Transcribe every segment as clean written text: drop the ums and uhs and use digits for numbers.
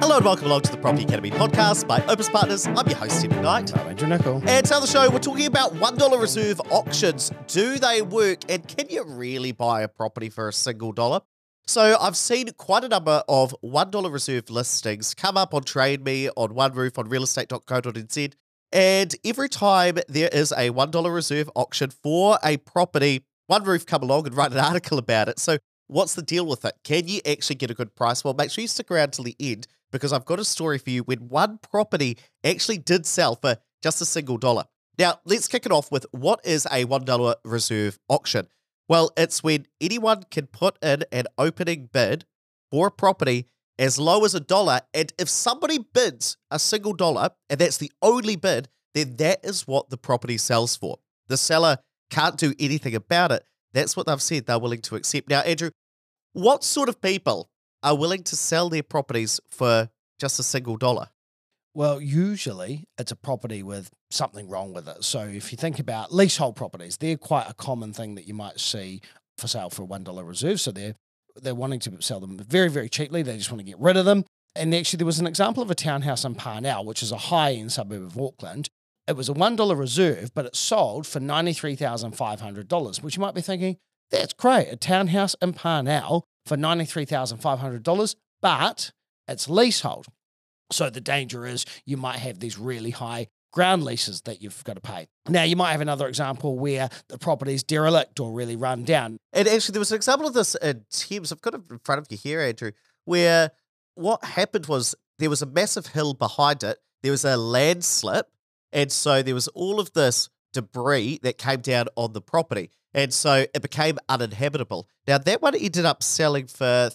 Hello and welcome along to the Property Academy podcast by Opus Partners. I'm your host, Stephen Knight. I'm Andrew Nicol. And to the show, we're talking about $1 reserve auctions. Do they work? And can you really buy a property for a single dollar? So I've seen quite a number of $1 reserve listings come up on Trade Me, on OneRoof, on realestate.co.nz. And every time there is a $1 reserve auction for a property, OneRoof come along and write an article about it. So what's the deal with it? Can you actually get a good price? Well, make sure you stick around till the end, because I've got a story for you when one property actually did sell for just a single dollar. Now, let's kick it off with what is a $1 reserve auction? Well, it's when anyone can put in an opening bid for a property as low as $1, and if somebody bids a single dollar, and that's the only bid, then that is what the property sells for. The seller can't do anything about it. That's what they've said they're willing to accept. Now, Andrew, what sort of people are willing to sell their properties for just a single dollar? Well, usually it's a property with something wrong with it. So if you think about leasehold properties, they're quite a common thing that you might see for sale for a $1 reserve. So they're wanting to sell them very, very cheaply. They just want to get rid of them. And actually there was an example of a townhouse in Parnell, which is a high-end suburb of Auckland. It was a $1 reserve, but it sold for $93,500, which you might be thinking, that's great, a townhouse in Parnell for $93,500, but it's leasehold. So the danger is you might have these really high ground leases that you've got to pay. Now, you might have another example where the property's derelict or really run down. And actually, there was an example of this in Thames. I've got it in front of you here, Andrew, where what happened was there was a massive hill behind it. There was a landslip, and so there was all of this debris that came down on the property. And so it became uninhabitable. Now, that one ended up selling for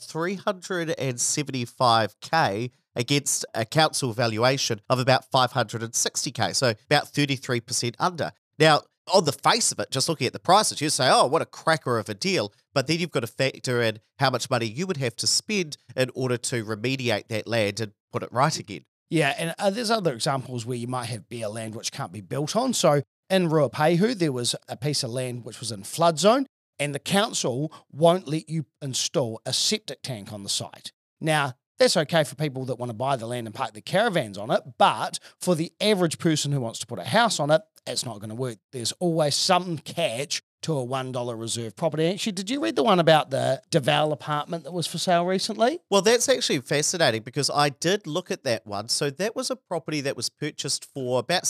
$375K against a council valuation of about $560K, so about 33% under. Now, on the face of it, just looking at the prices, you say, oh, what a cracker of a deal. But then you've got to factor in how much money you would have to spend in order to remediate that land and put it right again. Yeah, and there's other examples where you might have bare land which can't be built on. So in Ruapehu, there was a piece of land which was in flood zone, and the council won't let you install a septic tank on the site. Now, that's okay for people that want to buy the land and park their caravans on it, but for the average person who wants to put a house on it, it's not going to work. There's always some catch to a $1 reserve property. Actually, did you read the one about the Deval apartment that was for sale recently? Well, that's actually fascinating because I did look at that one. So that was a property that was purchased for about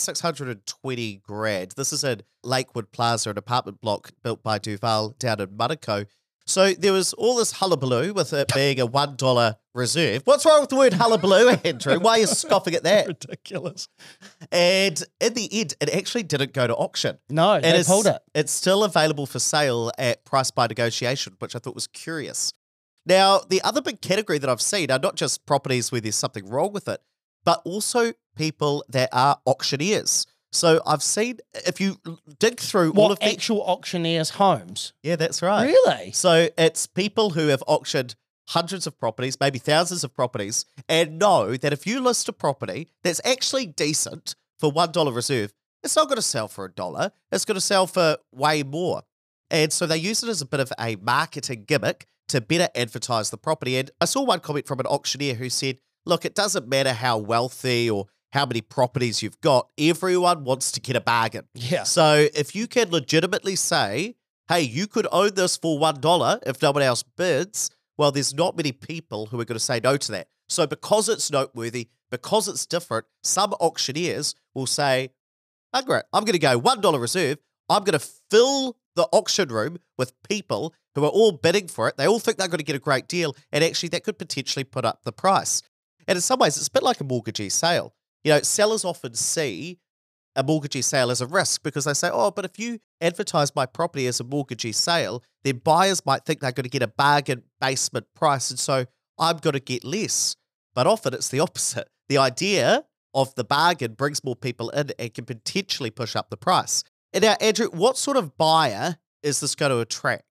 $620,000. This is in Lakewood Plaza, an apartment block built by Duval down in Manukau. So there was all this hullabaloo with it being a $1 reserve. What's wrong with the word hullabaloo, Andrew? Why are you scoffing at that? Ridiculous. And in the end, it actually didn't go to auction. No, they pulled it. It's still available for sale at price by negotiation, which I thought was curious. Now, the other big category that I've seen are not just properties where there's something wrong with it, but also people that are auctioneers. So I've seen, if you dig through all of the actual auctioneers' homes. Yeah, that's right. Really? So it's people who have auctioned hundreds of properties, maybe thousands of properties, and know that if you list a property that's actually decent for $1 reserve, it's not going to sell for $1. It's going to sell for way more. And so they use it as a bit of a marketing gimmick to better advertise the property. And I saw one comment from an auctioneer who said, look, it doesn't matter how wealthy or how many properties you've got, everyone wants to get a bargain. Yeah. So if you can legitimately say, hey, you could own this for $1 if no one else bids, well, there's not many people who are going to say no to that. So because it's noteworthy, because it's different, some auctioneers will say, oh, great, I'm going to go $1 reserve. I'm going to fill the auction room with people who are all bidding for it. They all think they're going to get a great deal, and actually that could potentially put up the price. And in some ways, it's a bit like a mortgagee sale. You know, sellers often see a mortgagee sale as a risk because they say, oh, but if you advertise my property as a mortgagee sale, then buyers might think they're going to get a bargain basement price, and so I'm going to get less. But often it's the opposite. The idea of the bargain brings more people in and can potentially push up the price. And now, Andrew, what sort of buyer is this going to attract?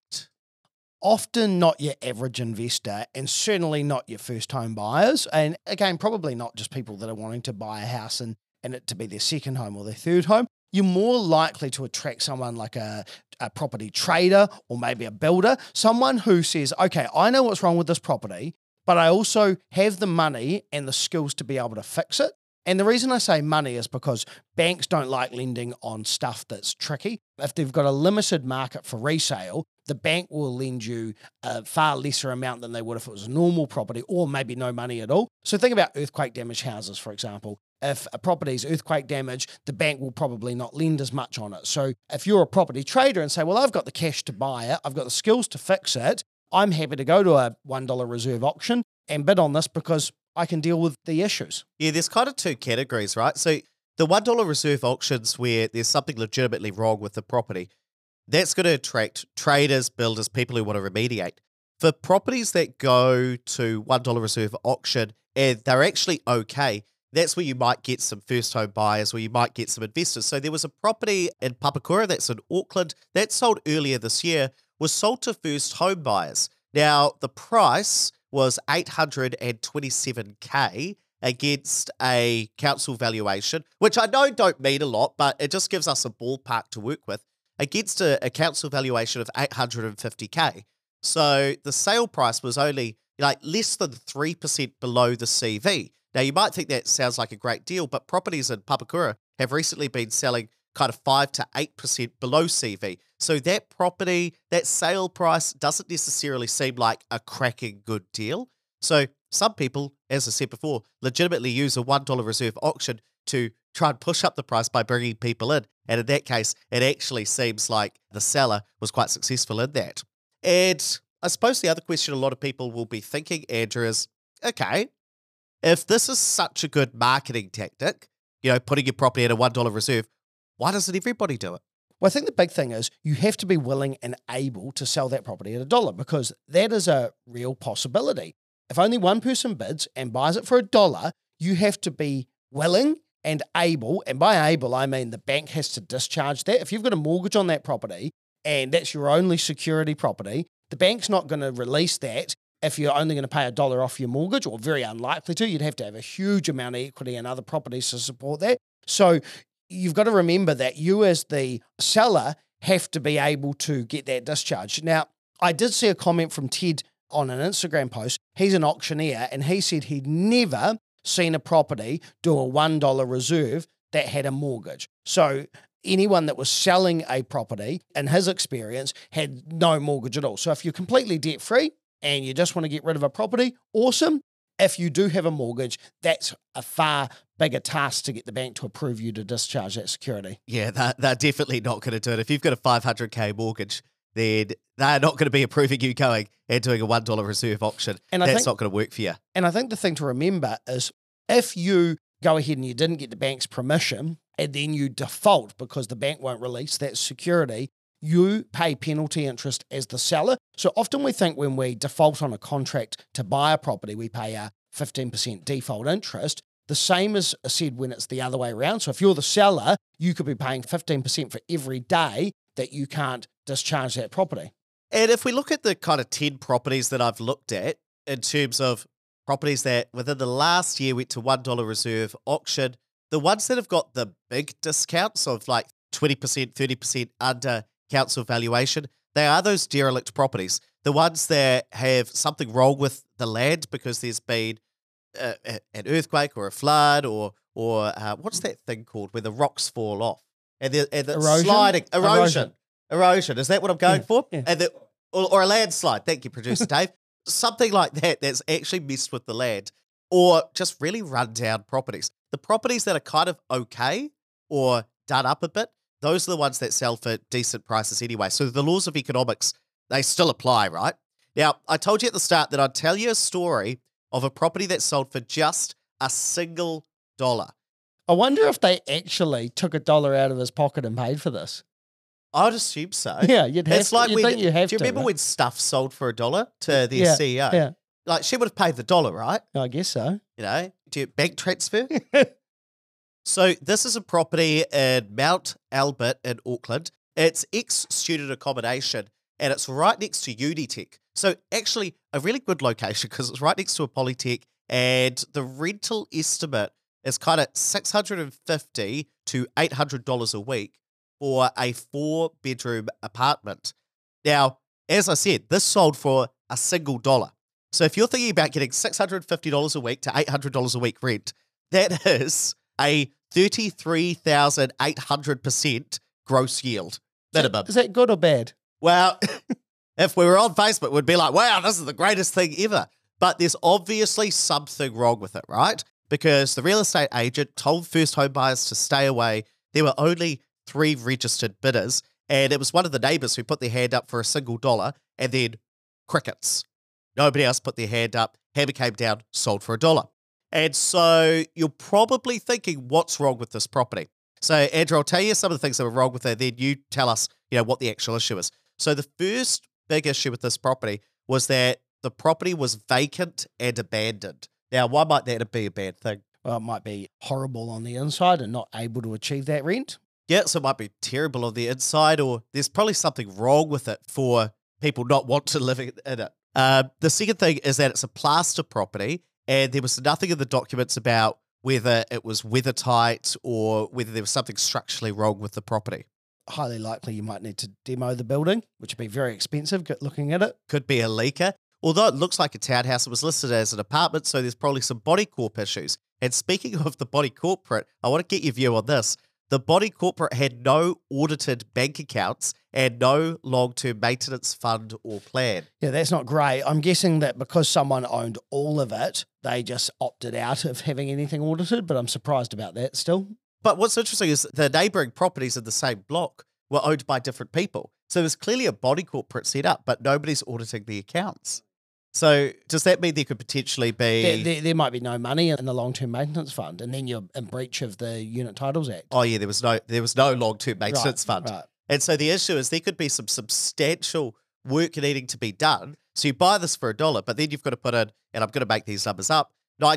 Often not your average investor, and certainly not your first home buyers. And again, probably not just people that are wanting to buy a house and it to be their second home or their third home. You're more likely to attract someone like a property trader or maybe a builder, someone who says, okay, I know what's wrong with this property, but I also have the money and the skills to be able to fix it. And the reason I say money is because banks don't like lending on stuff that's tricky. If they've got a limited market for resale, the bank will lend you a far lesser amount than they would if it was a normal property, or maybe no money at all. So think about earthquake damaged houses, for example. If a property is earthquake damage, the bank will probably not lend as much on it. So if you're a property trader and say, well, I've got the cash to buy it, I've got the skills to fix it, I'm happy to go to a $1 reserve auction and bid on this because I can deal with the issues. Yeah, there's kind of two categories, right? So the $1 reserve auctions where there's something legitimately wrong with the property, that's going to attract traders, builders, people who want to remediate. For properties that go to $1 reserve auction and they're actually okay, that's where you might get some first home buyers, where you might get some investors. So there was a property in Papakura that's in Auckland that sold earlier this year, was sold to first home buyers. Now, the price was $827K against a council valuation, which I know don't mean a lot, but it just gives us a ballpark to work with, against a council valuation of $850K. So the sale price was only like less than 3% below the CV. Now, you might think that sounds like a great deal, but properties in Papakura have recently been selling kind of 5 to 8% below CV. So that property, that sale price doesn't necessarily seem like a cracking good deal. So some people, as I said before, legitimately use a $1 reserve auction to try and push up the price by bringing people in. And in that case, it actually seems like the seller was quite successful in that. And I suppose the other question a lot of people will be thinking, Andrew, is, okay, if this is such a good marketing tactic, putting your property at a $1 reserve, why doesn't everybody do it? Well, I think the big thing is you have to be willing and able to sell that property at $1, because that is a real possibility. If only one person bids and buys it for $1, you have to be willing and able. And by able, I mean the bank has to discharge that. If you've got a mortgage on that property and that's your only security property, the bank's not going to release that if you're only going to pay $1 off your mortgage, or very unlikely to. You'd have to have a huge amount of equity and other properties to support that. So you've got to remember that you as the seller have to be able to get that discharged. Now, I did see a comment from Ted on an Instagram post. He's an auctioneer, and he said he'd never seen a property do a $1 reserve that had a mortgage. So anyone that was selling a property, in his experience, had no mortgage at all. So if you're completely debt-free and you just want to get rid of a property, awesome. If you do have a mortgage, that's a far bigger task to get the bank to approve you to discharge that security. Yeah, they're definitely not going to do it. If you've got a $500K mortgage, then they're not going to be approving you going and doing a $1 reserve auction. And that's not going to work for you. And I think the thing to remember is, if you go ahead and you didn't get the bank's permission and then you default because the bank won't release that security, you pay penalty interest as the seller. So often we think when we default on a contract to buy a property, we pay a 15% default interest. The same is said when it's the other way around. So if you're the seller, you could be paying 15% for every day that you can't discharge that property. And if we look at the kind of 10 properties that I've looked at in terms of properties that within the last year went to $1 reserve auction, the ones that have got the big discounts of like 20%, 30% under council valuation, they are those derelict properties. The ones that have something wrong with the land because there's been an earthquake or a flood or what's that thing called where the rocks fall off? And the Erosion? sliding. Erosion. Is that what I'm going for? Yeah. And or a landslide. Thank you, producer Dave. Something like that that's actually messed with the land, or just really run down properties. The properties that are kind of okay or done up a bit, those are the ones that sell for decent prices anyway. So the laws of economics, they still apply, right? Now, I told you at the start that I'd tell you a story of a property that sold for just a single dollar. I wonder if they actually took $1 out of his pocket and paid for this. I'd assume so. Yeah, you'd have It's like to. do you remember right? when stuff sold for $1 to their CEO? Yeah, Like, she would have paid the dollar, right? I guess so. Do you bank transfer? So this is a property in Mount Albert in Auckland. It's ex-student accommodation, and it's right next to Unitec. So actually a really good location because it's right next to a polytech, and the rental estimate is kind of $650 to $800 a week for a 4-bedroom apartment. Now, as I said, this sold for a single dollar. So if you're thinking about getting $650 a week to $800 a week rent, that is a 33,800% gross yield minimum. Is that good or bad? Well, if we were on Facebook, we'd be like, wow, this is the greatest thing ever. But there's obviously something wrong with it, right? Because the real estate agent told first home buyers to stay away. There were only 3 registered bidders, and it was one of the neighbours who put their hand up for $1, and then crickets. Nobody else put their hand up. Hammer came down, sold for $1. And so you're probably thinking, what's wrong with this property? So, Andrew, I'll tell you some of the things that were wrong with it, then you tell us, what the actual issue is. So the first big issue with this property was that the property was vacant and abandoned. Now, why might that be a bad thing? Well, it might be horrible on the inside and not able to achieve that rent. Yeah, so it might be terrible on the inside, or there's probably something wrong with it for people not want to live in it. The second thing is that it's a plaster property, and there was nothing in the documents about whether it was weather tight or whether there was something structurally wrong with the property. Highly likely you might need to demo the building, which would be very expensive looking at it. Could be a leaker. Although it looks like a townhouse, it was listed as an apartment, so there's probably some body corp issues. And speaking of the body corporate, I want to get your view on this. The body corporate had no audited bank accounts and no long-term maintenance fund or plan. Yeah, that's not great. I'm guessing that because someone owned all of it, they just opted out of having anything audited, but I'm surprised about that still. But what's interesting is the neighbouring properties in the same block were owned by different people. So there's clearly a body corporate set up, but nobody's auditing the accounts. So does that mean there could potentially be... There might be no money in the long-term maintenance fund, and then you're in breach of the Unit Titles Act. Oh, yeah, there was no long-term maintenance fund. Right. And so the issue is there could be some substantial work needing to be done. So you buy this for $1, but then you've got to put in, and I'm going to make these numbers up,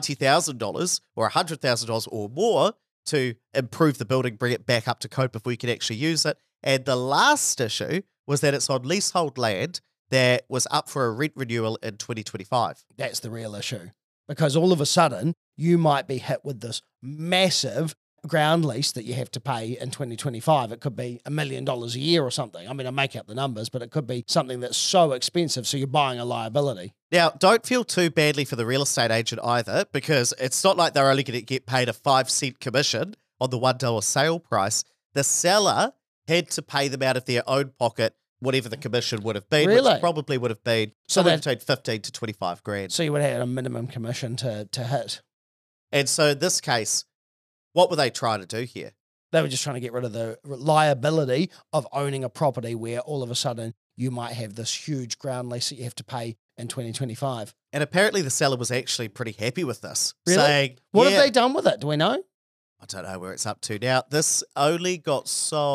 $90,000 or $100,000 or more to improve the building, bring it back up to code before you can actually use it. And the last issue was that it's on leasehold land that was up for a rent renewal in 2025. That's the real issue. Because all of a sudden, you might be hit with this massive ground lease that you have to pay in 2025. It could be $1 million a year or something. I mean, I make up the numbers, but it could be something that's so expensive, so you're buying a liability. Now, don't feel too badly for the real estate agent either, because it's not like they're only going to get paid a 5-cent commission on the $1 sale price. The seller had to pay them out of their own pocket whatever the commission would have been, Really? which probably would have been somewhere between 15 to 25 grand. So you would have a minimum commission to hit. And so in this case, what were they trying to do here? They were just trying to get rid of the liability of owning a property where all of a sudden you might have this huge ground lease that you have to pay in 2025. And apparently the seller was actually pretty happy with this. Really? Saying, What yeah, have they done with it? Do we know? I don't know where it's up to now. This only got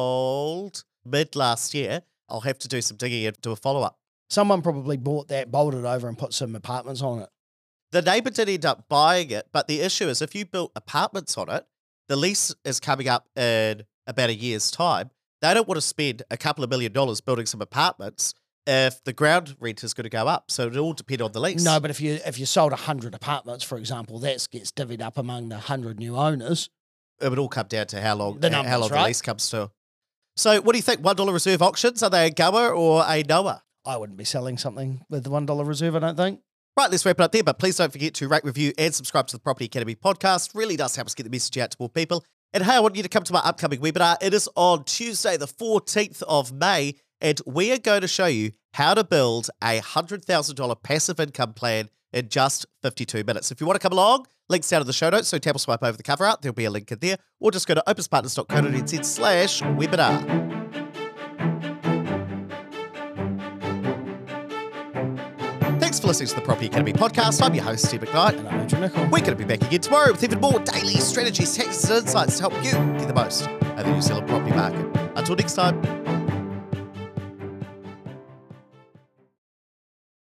sold mid last year. I'll have to do some digging and do a follow-up. Someone probably bought that, bolted over and put some apartments on it. The neighbour did end up buying it, but the issue is if you built apartments on it, the lease is coming up in about a year's time. They don't want to spend a couple of $1 million building some apartments if the ground rent is going to go up. So it all depends on the lease. No, but if you sold 100 apartments, for example, that gets divvied up among the 100 new owners. It would all come down to how long The numbers, the right? lease comes to. So what do you think? $1 reserve auctions, are they a goer or a knower? I wouldn't be selling something with the $1 reserve, I don't think. Right, let's wrap it up there, but please don't forget to rate, review, and subscribe to the Property Academy podcast. Really does help us get the message out to more people. And hey, I want you to come to my upcoming webinar. It is on Tuesday, the 14th of May, and we are going to show you how to build a $100,000 passive income plan in just 52 minutes. If you want to come along, links down in the show notes, so tap or swipe over the cover art. There'll be a link in there, or just go to opuspartners.co.nz/webinar. Thanks for listening to the Property Academy podcast. I'm your host, Steve McKnight. And I'm Andrew Nicol. We're going to be back again tomorrow with even more daily strategies, tactics, and insights to help you get the most out of the New Zealand property market. Until next time.